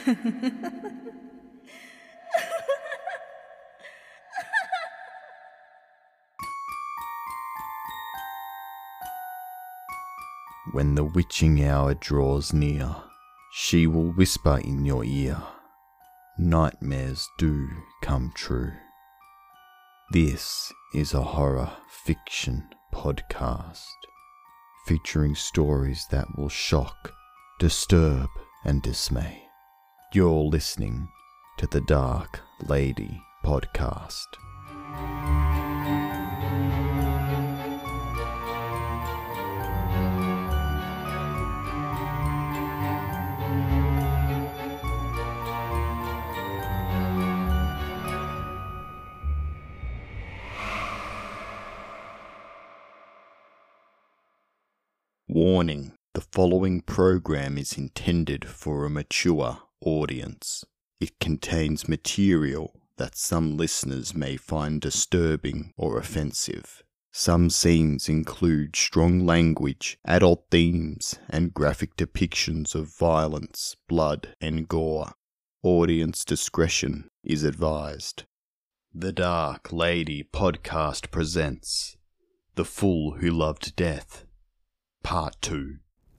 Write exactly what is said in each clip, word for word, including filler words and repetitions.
When the witching hour draws near, she will whisper in your ear, nightmares do come true. This is a horror fiction podcast, featuring stories that will shock, disturb, and dismay. You're listening to the Dark Lady Podcast. Warning: the following program is intended for a mature audience. It contains material that some listeners may find disturbing or offensive. Some scenes include strong language, adult themes, and graphic depictions of violence, blood, and gore. Audience discretion is advised. The Dark Lady Podcast presents The Fool Who Loved Death, Part two.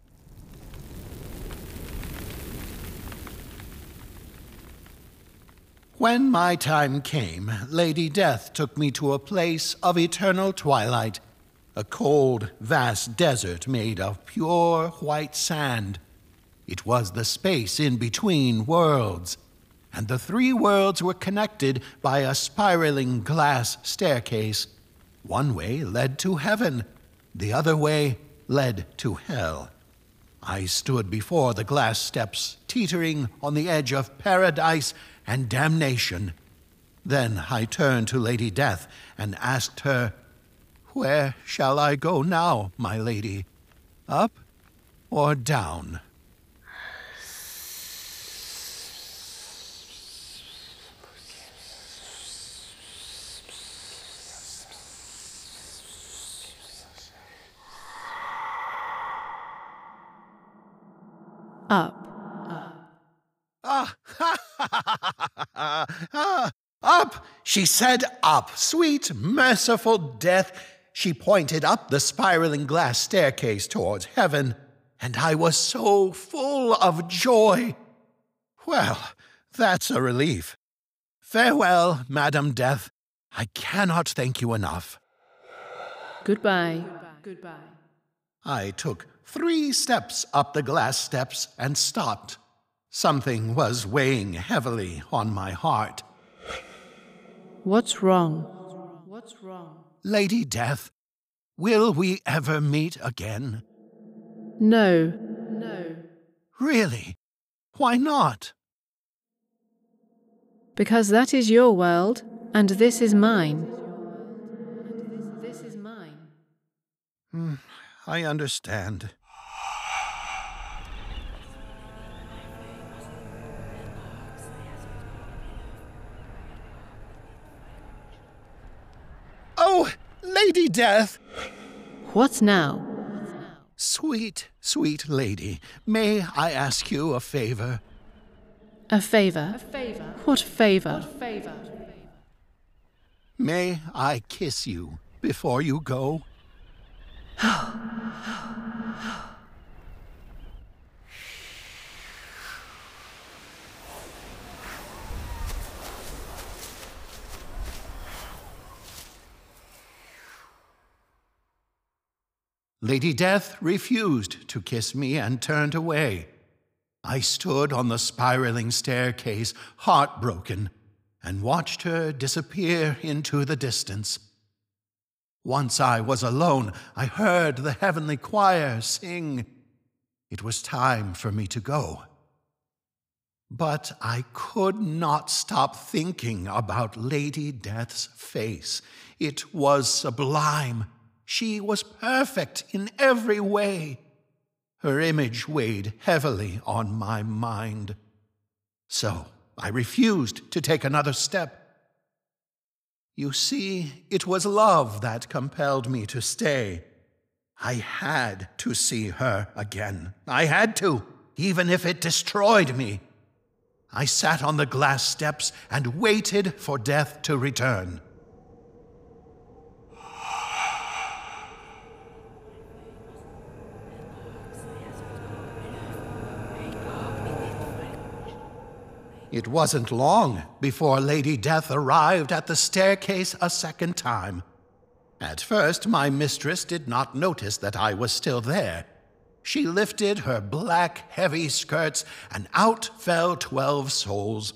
When my time came, Lady Death took me to a place of eternal twilight, a cold, vast desert made of pure white sand. It was the space in between worlds, and the three worlds were connected by a spiraling glass staircase. One way led to heaven, the other way led to hell. I stood before the glass steps, teetering on the edge of paradise and damnation. Then I turned to Lady Death and asked her, "Where shall I go now, my lady? Up or down?" Up. Ah, ha, ha, ha, ha. Up! She said up. Sweet, merciful Death. She pointed up the spiraling glass staircase towards heaven, and I was so full of joy. Well, that's a relief. Farewell, Madam Death. I cannot thank you enough. Goodbye. Goodbye. I took three steps up the glass steps and stopped. Something was weighing heavily on my heart. What's wrong? What's wrong? Lady Death, will we ever meet again? No. No. Really? Why not? Because that is your world, and this is mine. This is mine. Hmm, I understand. Oh, Lady Death! What now? Sweet, sweet lady, may I ask you a favor? A favor? A favor? What favor? What favor? May I kiss you before you go? Lady Death refused to kiss me and turned away. I stood on the spiraling staircase, heartbroken, and watched her disappear into the distance. Once I was alone, I heard the heavenly choir sing. It was time for me to go. But I could not stop thinking about Lady Death's face. It was sublime. She was perfect in every way. Her image weighed heavily on my mind. So I refused to take another step. You see, it was love that compelled me to stay. I had to see her again. I had to, even if it destroyed me. I sat on the glass steps and waited for death to return. It wasn't long before Lady Death arrived at the staircase a second time. At first, my mistress did not notice that I was still there. She lifted her black, heavy skirts, and out fell twelve souls.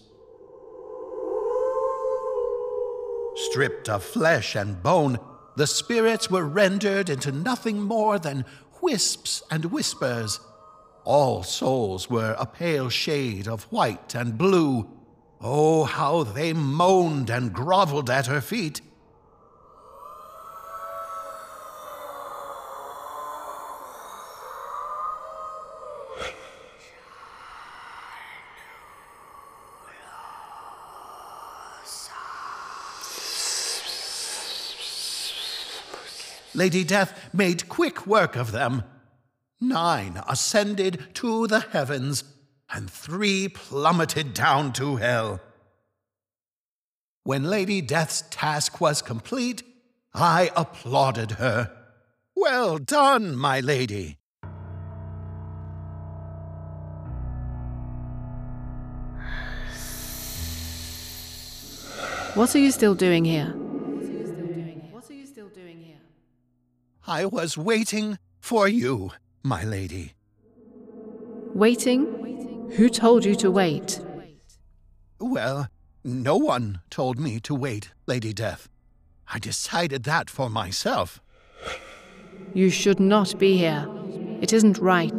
Stripped of flesh and bone, the spirits were rendered into nothing more than wisps and whispers. All souls were a pale shade of white and blue. Oh, how they moaned and groveled at her feet. Lady Death made quick work of them. Nine ascended to the heavens, and three plummeted down to hell. When Lady Death's task was complete, I applauded her. Well done, my lady. What are you still doing here? I was waiting for you, my lady. Waiting? Who told you to wait? Well, no one told me to wait, Lady Death. I decided that for myself. You should not be here. It isn't right.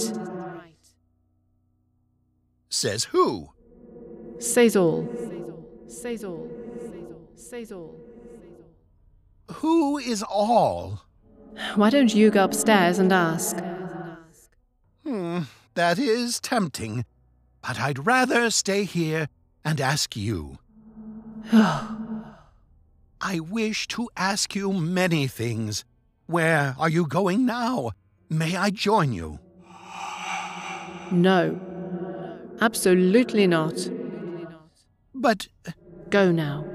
Says who? Says all. Says all. Says all. Who is all? Why don't you go upstairs and ask? Hmm, that is tempting, but I'd rather stay here and ask you. I wish to ask you many things. Where are you going now? May I join you? No. Absolutely not. But... Go now.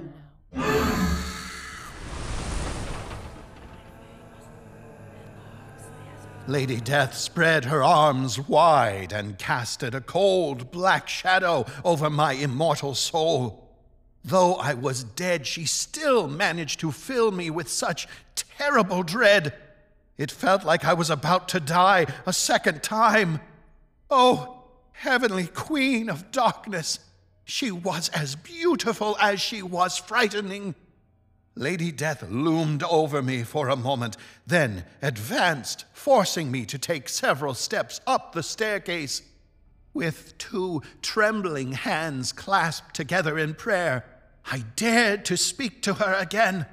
Lady Death spread her arms wide and casted a cold black shadow over my immortal soul. Though I was dead, she still managed to fill me with such terrible dread. It felt like I was about to die a second time. Oh, heavenly queen of darkness! She was as beautiful as she was frightening. Lady Death loomed over me for a moment, then advanced, forcing me to take several steps up the staircase. With two trembling hands clasped together in prayer, I dared to speak to her again.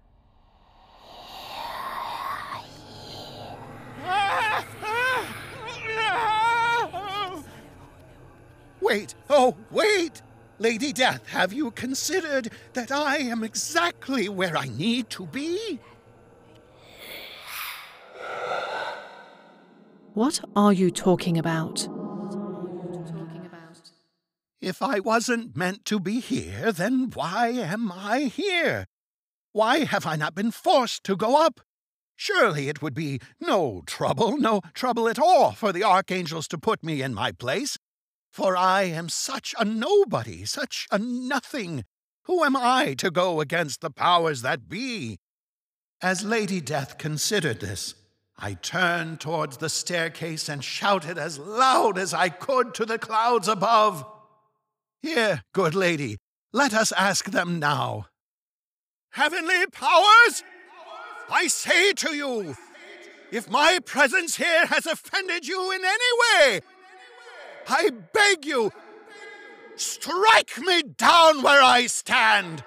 Wait, oh, wait! Lady Death, have you considered that I am exactly where I need to be? What are you talking about? If I wasn't meant to be here, then why am I here? Why have I not been forced to go up? Surely it would be no trouble, no trouble at all for the archangels to put me in my place. For I am such a nobody, such a nothing. Who am I to go against the powers that be? As Lady Death considered this, I turned towards the staircase and shouted as loud as I could to the clouds above. Here, good lady, let us ask them now. Heavenly powers, I say to you, if my presence here has offended you in any way, I beg you, strike me down where I stand.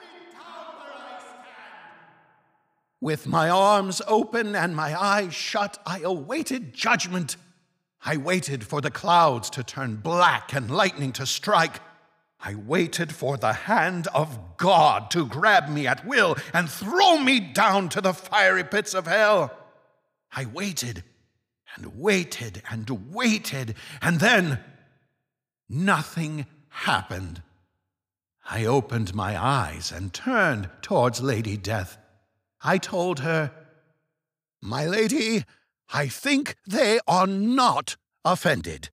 With my arms open and my eyes shut, I awaited judgment. I waited for the clouds to turn black and lightning to strike. I waited for the hand of God to grab me at will and throw me down to the fiery pits of hell. I waited and waited and waited, and then nothing happened? I opened my eyes and turned towards Lady Death. I told her, "My lady, I think they are not offended."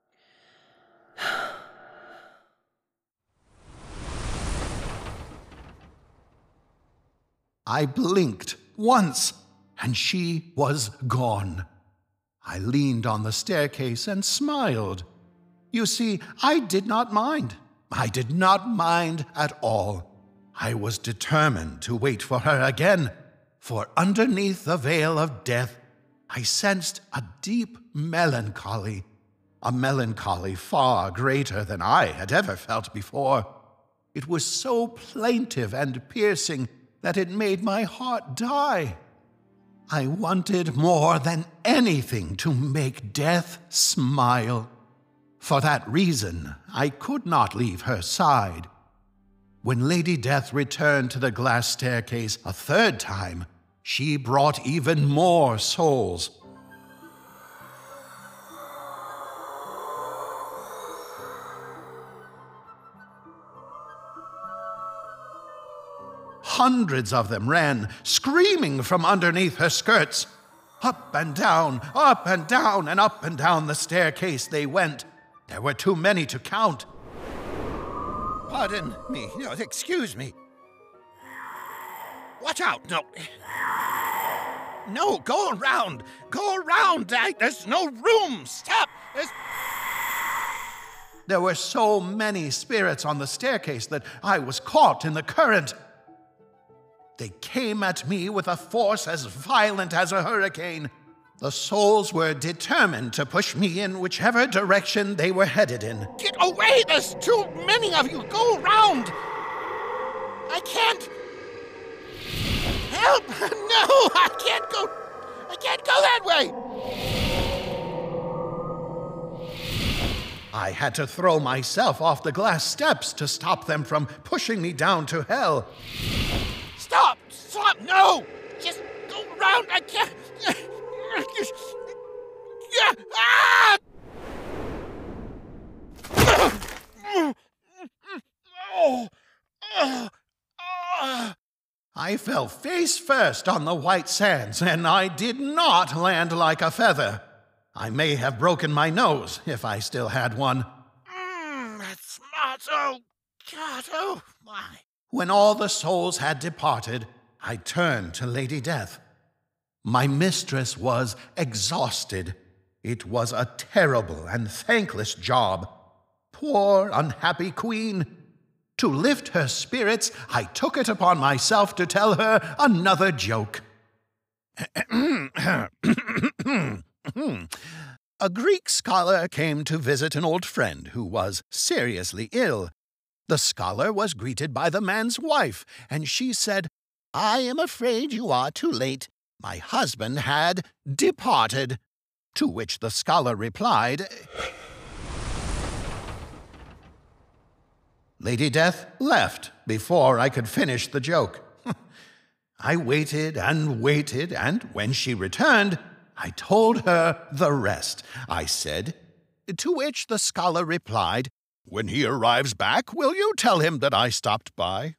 I blinked once, and she was gone. I leaned on the staircase and smiled. You see, I did not mind. I did not mind at all. I was determined to wait for her again, for underneath the veil of death, I sensed a deep melancholy, a melancholy far greater than I had ever felt before. It was so plaintive and piercing that it made my heart die. I wanted more than anything to make death smile. For that reason, I could not leave her side. When Lady Death returned to the glass staircase a third time, she brought even more souls. Hundreds of them ran, screaming from underneath her skirts. Up and down, up and down, and up and down the staircase they went. There were too many to count. Pardon me. No, excuse me. Watch out. No. No, go around. Go around. I, there's no room. Stop. There's... There were so many spirits on the staircase that I was caught in the current. They came at me with a force as violent as a hurricane. The souls were determined to push me in whichever direction they were headed in. Get away! There's too many of you! Go around! I can't... Help! No! I can't go... I can't go that way! I had to throw myself off the glass steps to stop them from pushing me down to hell. Stop! Stop! No! Just go around! I can't... Ah! I fell face first on the white sands, and I did not land like a feather. I may have broken my nose if I still had one. Mm, that's smart. Oh, God, oh, my. When all the souls had departed, I turned to Lady Death. My mistress was exhausted. It was a terrible and thankless job. Poor, unhappy queen. To lift her spirits, I took it upon myself to tell her another joke. A Greek scholar came to visit an old friend who was seriously ill. The scholar was greeted by the man's wife, and she said, "I am afraid you are too late. My husband had departed." To which the scholar replied, Lady Death left before I could finish the joke. I waited and waited, and when she returned, I told her the rest. I said, to which the scholar replied, "When he arrives back, will you tell him that I stopped by?"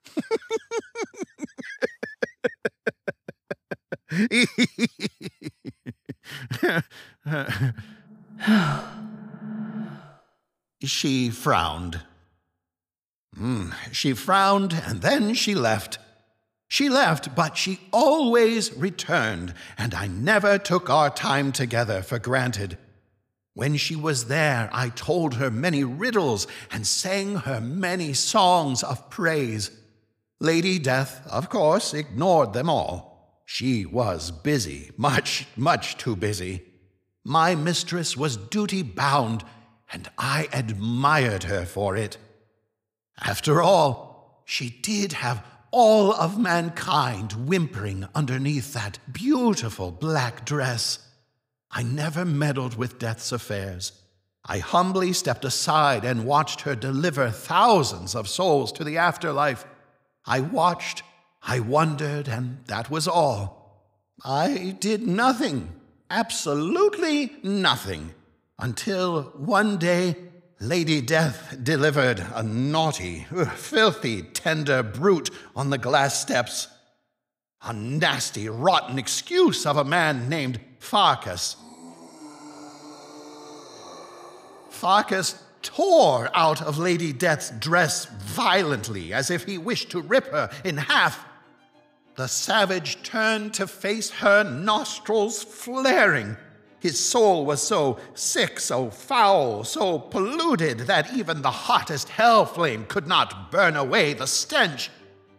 She frowned. Mm, she frowned, and then she left. She left, but she always returned, and I never took our time together for granted. When she was there, I told her many riddles and sang her many songs of praise. Lady Death, of course, ignored them all. She was busy, much, much too busy. My mistress was duty-bound, and I admired her for it. After all, she did have all of mankind whimpering underneath that beautiful black dress. I never meddled with Death's affairs. I humbly stepped aside and watched her deliver thousands of souls to the afterlife. I watched, I wondered, and that was all. I did nothing, absolutely nothing, until one day Lady Death delivered a naughty, filthy, tender brute on the glass steps. A nasty, rotten excuse of a man named Farkas. Farkas tore out of Lady Death's dress violently, as if he wished to rip her in half. The savage turned to face her, nostrils flaring. His soul was so sick, so foul, so polluted that even the hottest hell flame could not burn away the stench.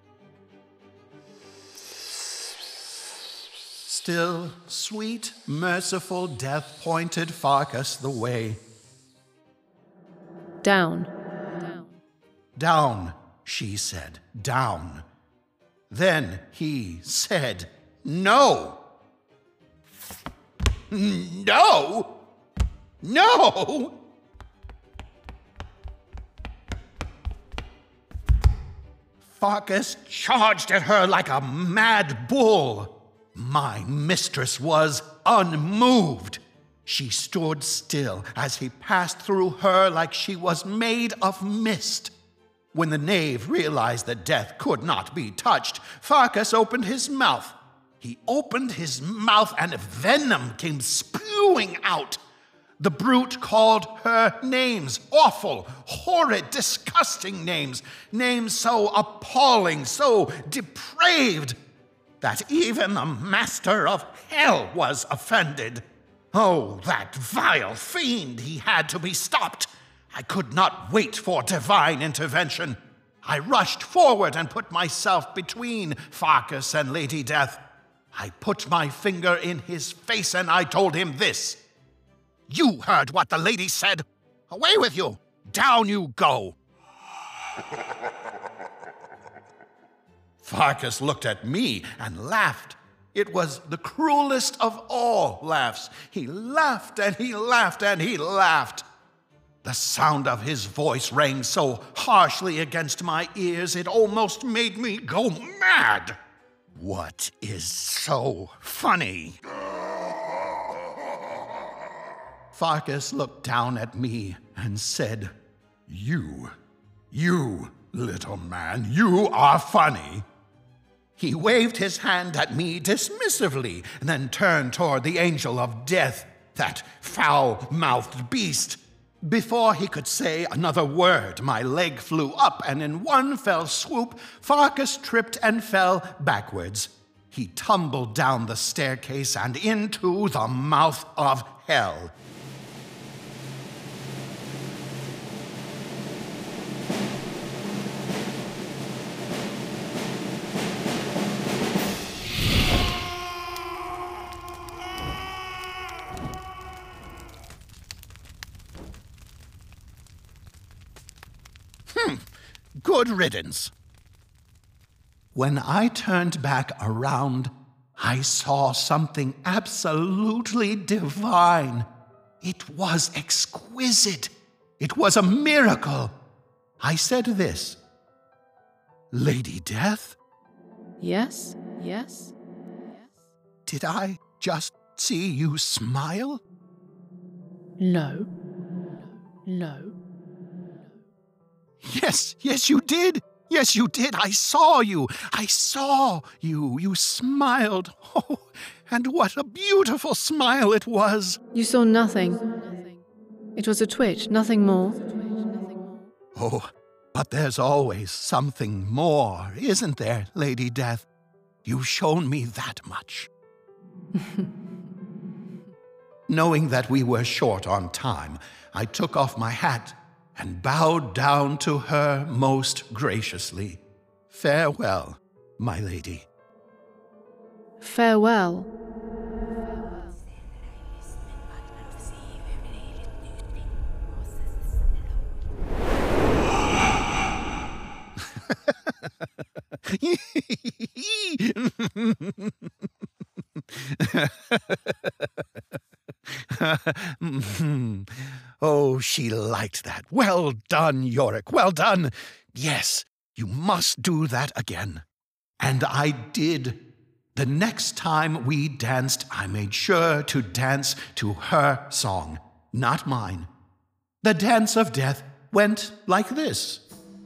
Still, sweet, merciful death pointed Farkas the way. Down. Down. Down, she said, down. Then he said, no. No! No! Farkas charged at her like a mad bull. My mistress was unmoved. She stood still as he passed through her like she was made of mist. When the knave realized that death could not be touched, Farkas opened his mouth. He opened his mouth and venom came spewing out. The brute called her names, awful, horrid, disgusting names, names so appalling, so depraved, that even the master of hell was offended. Oh, that vile fiend, he had to be stopped. I could not wait for divine intervention. I rushed forward and put myself between Farkas and Lady Death. I put my finger in his face and I told him this. You heard what the lady said. Away with you. Down you go. Farkas looked at me and laughed. It was the cruelest of all laughs. He laughed and he laughed and he laughed. The sound of his voice rang so harshly against my ears it almost made me go mad. What is so funny? Farkas looked down at me and said, You, you, little man, you are funny. He waved his hand at me dismissively and then turned toward the angel of death, that foul-mouthed beast. Before he could say another word, my leg flew up, and in one fell swoop, Farkas tripped and fell backwards. He tumbled down the staircase and into the mouth of hell. Hmm, good riddance. When I turned back around, I saw something absolutely divine. It was exquisite. It was a miracle. I said this, Lady Death? Yes, yes, yes. Did I just see you smile? No, no. Yes, yes, you did. Yes, you did. I saw you. I saw you. You smiled. Oh, and what a beautiful smile it was. You saw nothing. It was a twitch, nothing more. Oh, but there's always something more, isn't there, Lady Death? You've shown me that much. Knowing that we were short on time, I took off my hat and bowed down to her most graciously. Farewell, my lady. Farewell. Oh, she liked that. Well done, Yorick, well done. Yes, you must do that again. And I did. The next time we danced, I made sure to dance to her song, not mine. The dance of death went like this.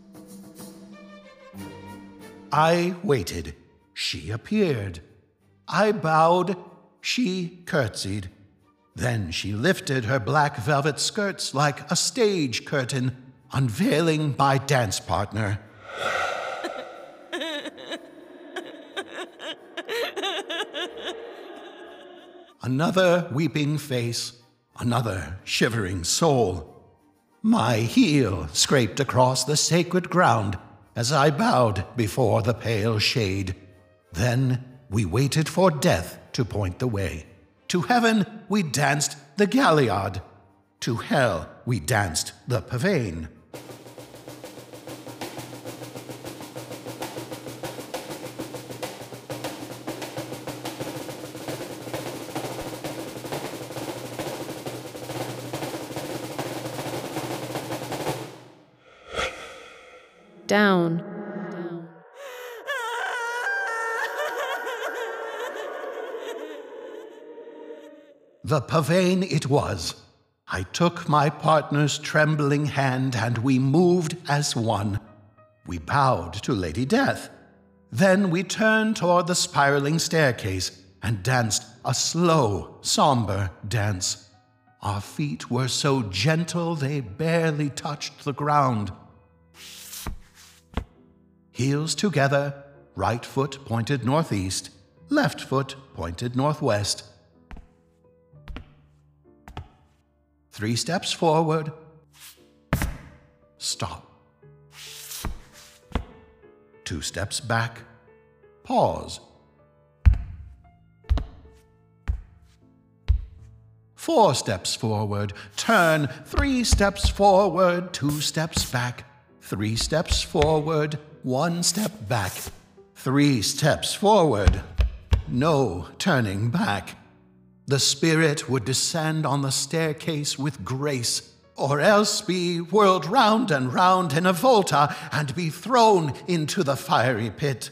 I waited. She appeared. I bowed. She curtsied. Then she lifted her black velvet skirts like a stage curtain, unveiling my dance partner. Another weeping face, another shivering soul. My heel scraped across the sacred ground as I bowed before the pale shade. Then we waited for death to point the way. To heaven we danced the galliard. To hell we danced the pavane. Down. The pavane it was. I took my partner's trembling hand and we moved as one. We bowed to Lady Death. Then we turned toward the spiraling staircase and danced a slow, somber dance. Our feet were so gentle they barely touched the ground. Heels together, right foot pointed northeast, left foot pointed northwest. Three steps forward. Stop. Two steps back. Pause. Four steps forward. Turn. Three steps forward. Two steps back. Three steps forward. One step back. Three steps forward. No turning back. The spirit would descend on the staircase with grace, or else be whirled round and round in a volta and be thrown into the fiery pit.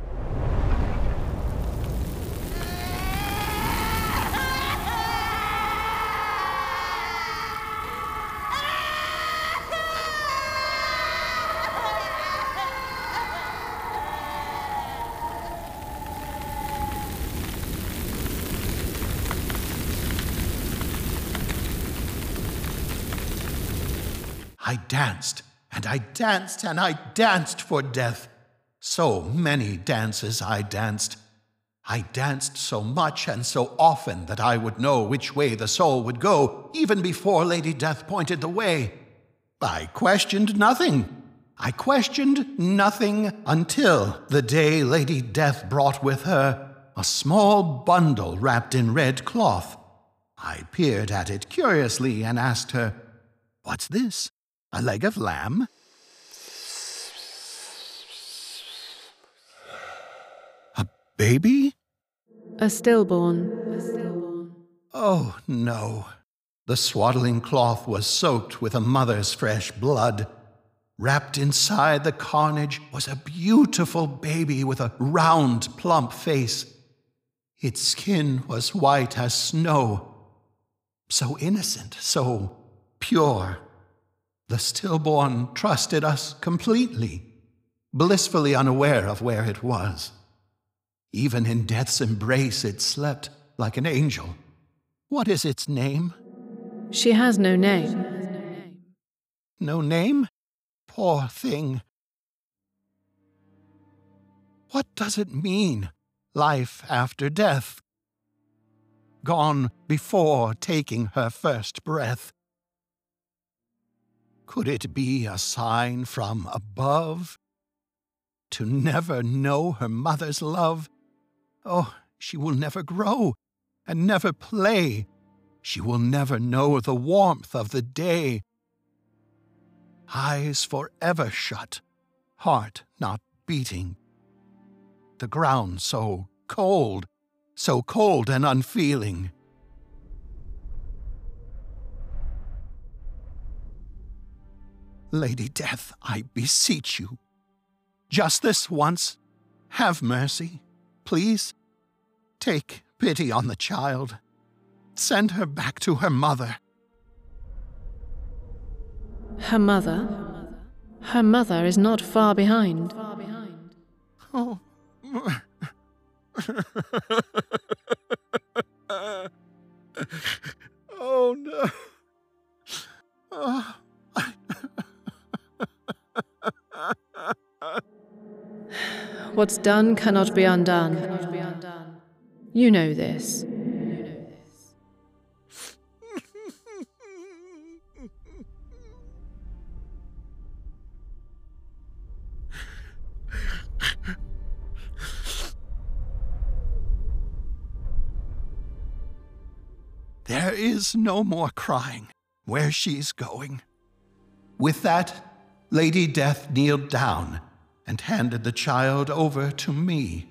I danced, and I danced, and I danced for death. So many dances I danced. I danced so much and so often that I would know which way the soul would go, even before Lady Death pointed the way. I questioned nothing. I questioned nothing until the day Lady Death brought with her a small bundle wrapped in red cloth. I peered at it curiously and asked her, "What's this? A leg of lamb?" "A baby?" A stillborn. A stillborn. Oh, no. The swaddling cloth was soaked with a mother's fresh blood. Wrapped inside the carnage was a beautiful baby with a round, plump face. Its skin was white as snow. So innocent, so pure. The stillborn trusted us completely, blissfully unaware of where it was. Even in death's embrace it slept like an angel. What is its name? She has no name. No name? Poor thing. What does it mean, life after death? Gone before taking her first breath. Could it be a sign from above? To never know her mother's love? Oh, she will never grow and never play. She will never know the warmth of the day. Eyes forever shut, heart not beating. The ground so cold, so cold and unfeeling. Lady Death, I beseech you, just this once, have mercy, please. Take pity on the child. Send her back to her mother. Her mother? Her mother is not far behind. Oh. Oh no. Oh. What's done cannot be undone. You know this. There is no more crying where she's going. With that, Lady Death kneeled down and handed the child over to me.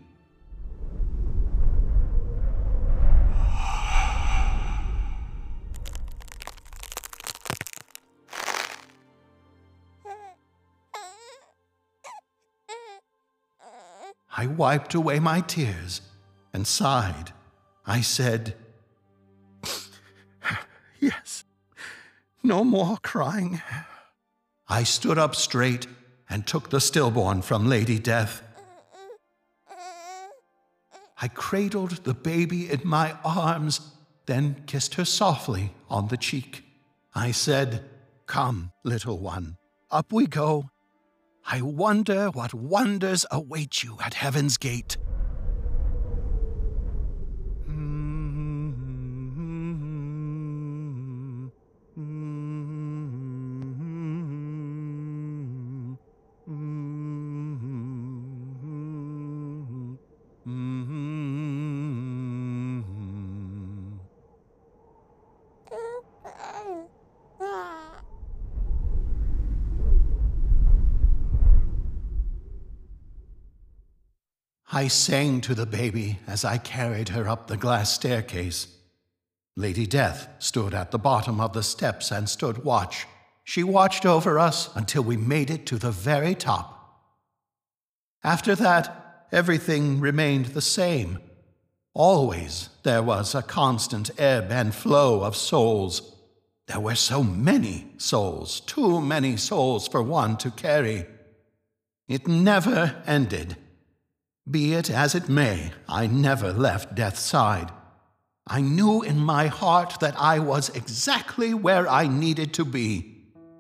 I wiped away my tears and sighed. I said, "Yes, no more crying." I stood up straight and took the stillborn from Lady Death. I cradled the baby in my arms, then kissed her softly on the cheek. I said, "Come, little one, up we go. I wonder what wonders await you at heaven's gate." I sang to the baby as I carried her up the glass staircase. Lady Death stood at the bottom of the steps and stood watch. She watched over us until we made it to the very top. After that, everything remained the same. Always there was a constant ebb and flow of souls. There were so many souls, too many souls for one to carry. It never ended. Be it as it may, I never left Death's side. I knew in my heart that I was exactly where I needed to be.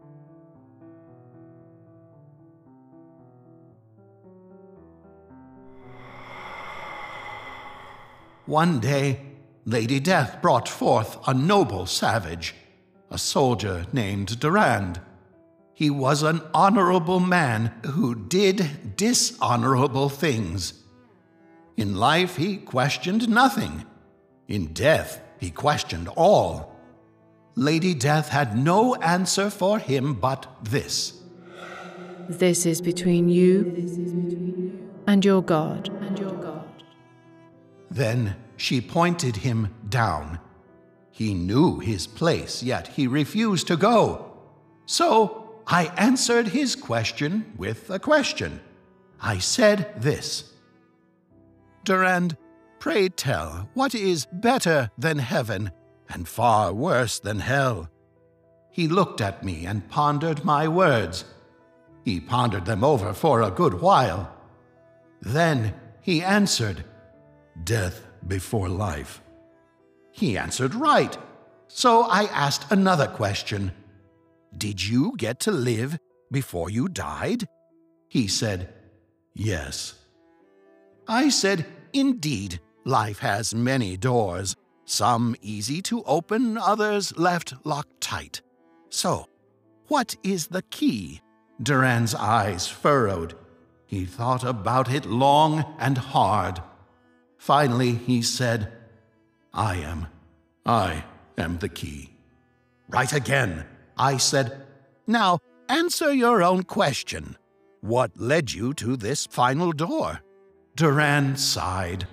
One day, Lady Death brought forth a noble savage, a soldier named Durand. He was an honorable man who did dishonorable things. In life, he questioned nothing. In death, he questioned all. Lady Death had no answer for him but this. This is between you and your God. And your God. Then she pointed him down. He knew his place, yet he refused to go. So I answered his question with a question. I said this: "Durand, pray tell, what is better than heaven and far worse than hell?" He looked at me and pondered my words. He pondered them over for a good while. Then he answered, "Death before life." He answered right. So I asked another question. "Did you get to live before you died?" He said, "Yes." I said, "Indeed, life has many doors, some easy to open, others left locked tight. So, what is the key?" Durand's eyes furrowed. He thought about it long and hard. Finally, he said, "I am. I am the key." "Right again." I said, "Now, answer your own question. What led you to this final door?" Durand sighed.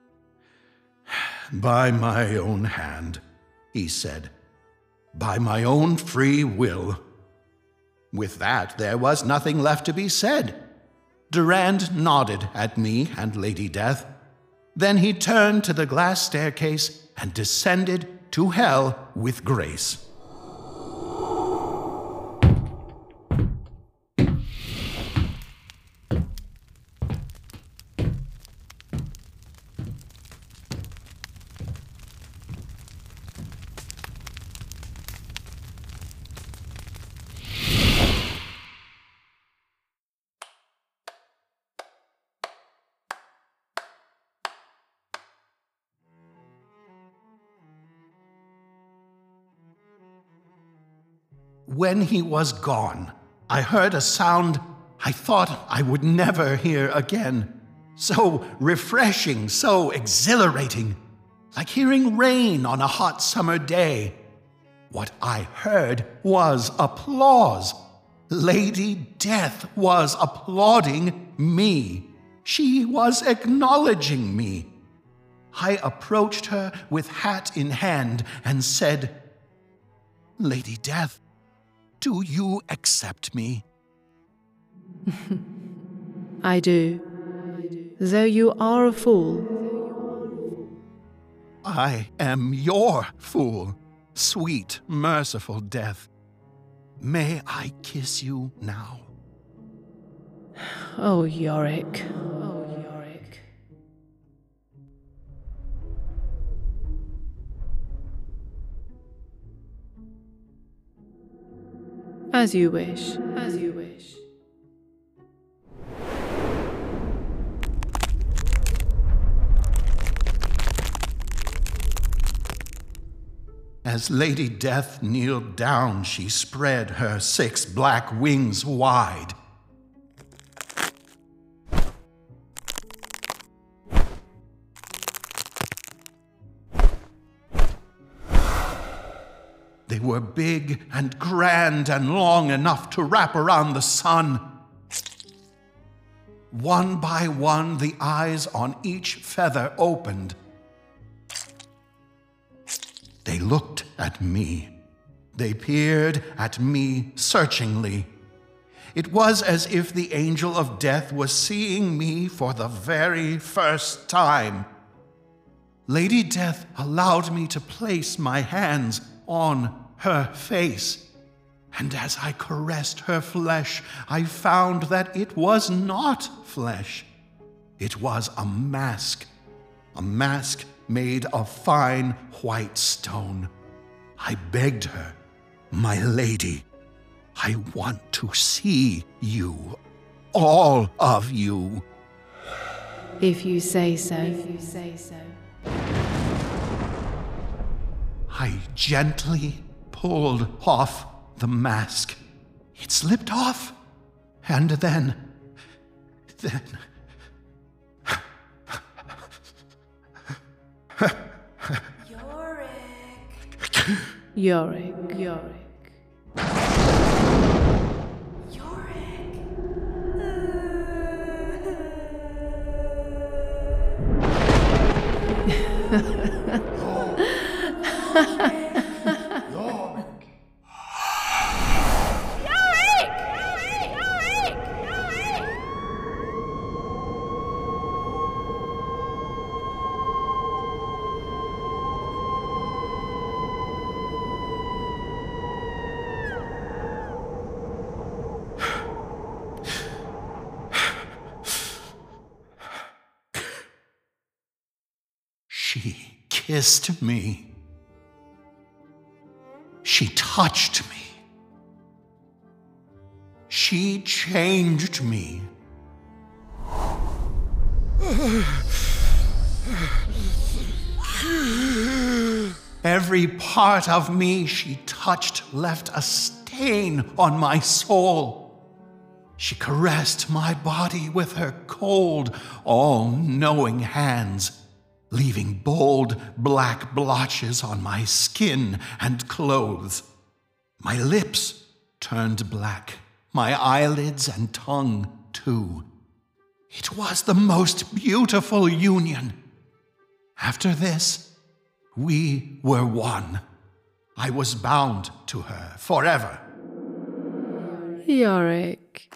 "By my own hand," he said. "By my own free will." With that, there was nothing left to be said. Durand nodded at me and Lady Death. Then he turned to the glass staircase and descended to hell with grace. When he was gone, I heard a sound I thought I would never hear again. So refreshing, so exhilarating, like hearing rain on a hot summer day. What I heard was applause. Lady Death was applauding me. She was acknowledging me. I approached her with hat in hand and said, "Lady Death, do you accept me?" I do, though you are a fool. I am your fool, sweet, merciful Death. May I kiss you now? Oh, Yorick. Oh, Yorick. As you wish. As you wish. As Lady Death kneeled down, she spread her six black wings wide. They were big and grand and long enough to wrap around the sun. One by one, the eyes on each feather opened. They looked at me. They peered at me searchingly. It was as if the angel of death was seeing me for the very first time. Lady Death allowed me to place my hands on her face, and as I caressed her flesh, I found that it was not flesh. It was a mask, a mask made of fine white stone. I begged her, "My lady, I want to see you, all of you." If you say so. If you say so. I gently pulled off the mask. It slipped off, and then, then... Yorick. Yorick. Yorick. She kissed me. She touched me. She changed me. Every part of me she touched left a stain on my soul. She caressed my body with her cold, all-knowing hands, leaving bold black blotches on my skin and clothes. My lips turned black, my eyelids and tongue too. It was the most beautiful union. After this, we were one. I was bound to her forever. Yorick.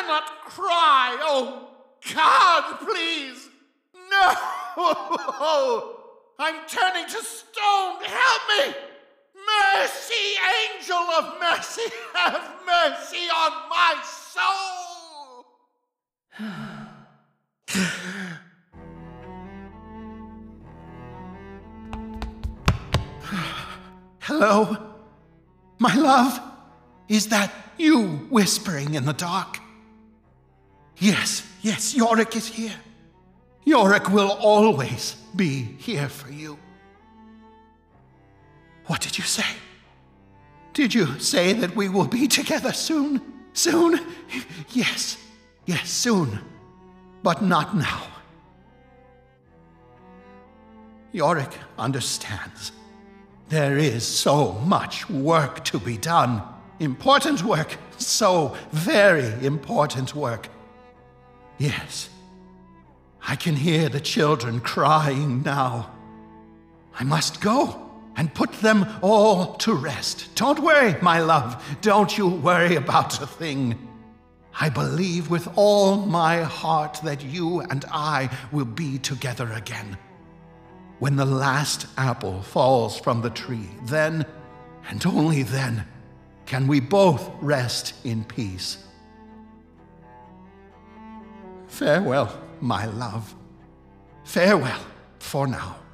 cannot cry. Oh, God, please. No! I'm turning to stone. Help me! Mercy, angel of mercy, have mercy on my soul! Hello? My love? Is that you whispering in the dark? Yes, yes, Yorick is here. Yorick will always be here for you. What did you say? Did you say that we will be together soon? Soon? Yes, yes, soon. But not now. Yorick understands. There is so much work to be done. Important work. So very important work. Yes. I can hear the children crying now. I must go and put them all to rest. Don't worry, my love. Don't you worry about a thing. I believe with all my heart that you and I will be together again. When the last apple falls from the tree, then, and only then, can we both rest in peace. Farewell, my love. Farewell for now.